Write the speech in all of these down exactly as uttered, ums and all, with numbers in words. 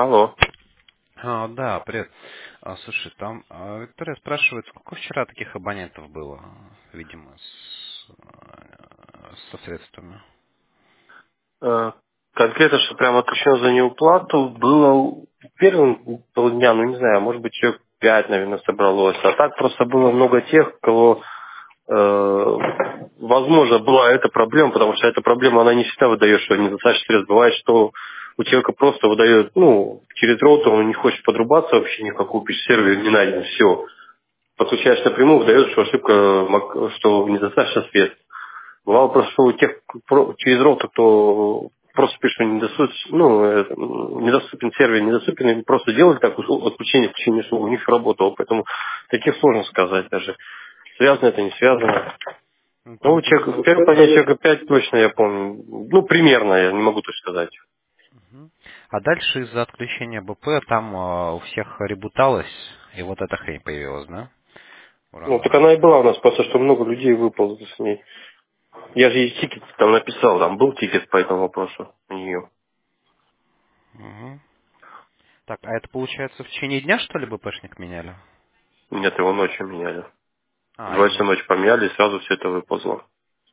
Алло. А, да, привет. А, слушай, там а, Виктория спрашивает, сколько вчера таких абонентов было, видимо, с, э, со средствами? Э, Конкретно, что прямо отключено за неуплату, было первым полдня, ну не знаю, может быть, человек пять, наверное, собралось. А так просто было много тех, кого, э, возможно, была эта проблема, потому что эта проблема, она не всегда выдает, что недостаточно средств. Бывает, что у человека просто выдает, ну, через роутер, он не хочет подрубаться вообще никакую, пишет сервер не найден, все. Подключаешь напрямую, выдает, что ошибка, мог- что недостаточно средств. Бывало просто, что у тех про- через роутер, кто просто пишет, что недоступен, ну, э, недоступен сервер, недоступен, и просто делали так, услу- отключение, включение услуг, у них работало, поэтому таких сложно сказать даже. Связано это, не связано. Ну, Ну, там у только... человека, первый понять человека пять точно я помню. Ну, примерно, я не могу точно сказать. Мгм. А дальше из-за отключения бэ пэ там а, у всех ребуталось, и вот эта хрень появилась, да? Ну, так Уронала. она и была у нас, просто что много людей выползло с ней. Я же ей тикет там написал, там был тикет по этому вопросу у нее. Мгм. Так, а это получается в течение дня, что ли, бэ пэшник меняли? Нет, его ночью меняли. В А, два часа именно. ночи поменяли, и сразу все это выползло.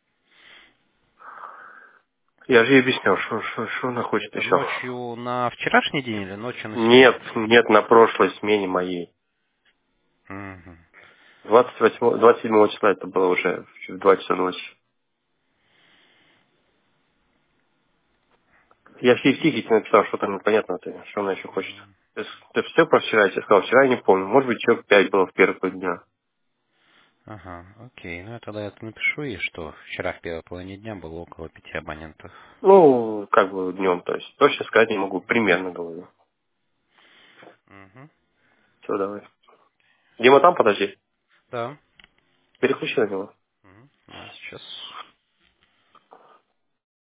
Я же ей объяснял, что, что, что она хочет Это еще. ночью на вчерашний день или ночью на Нет, сегодняшний? нет, на прошлой смене моей. Мгм. двадцать восьмого, двадцать седьмого числа это было уже в два часа ночи. Я же ей в тикете написал, что там непонятно-то, что она еще хочет. Ты, ты все про вчера, я тебе сказал, вчера я не помню. Может быть, человек пять было в первые дня. Ага, окей. Ну, я тогда это напишу ей, что вчера в первой половине дня было около пяти абонентов. Ну, как бы днем, то есть. Точно сказать не могу, примерно говорю. Угу. Все, давай. Дима там, подожди. Да. Переключи на него. Мгм. А, сейчас.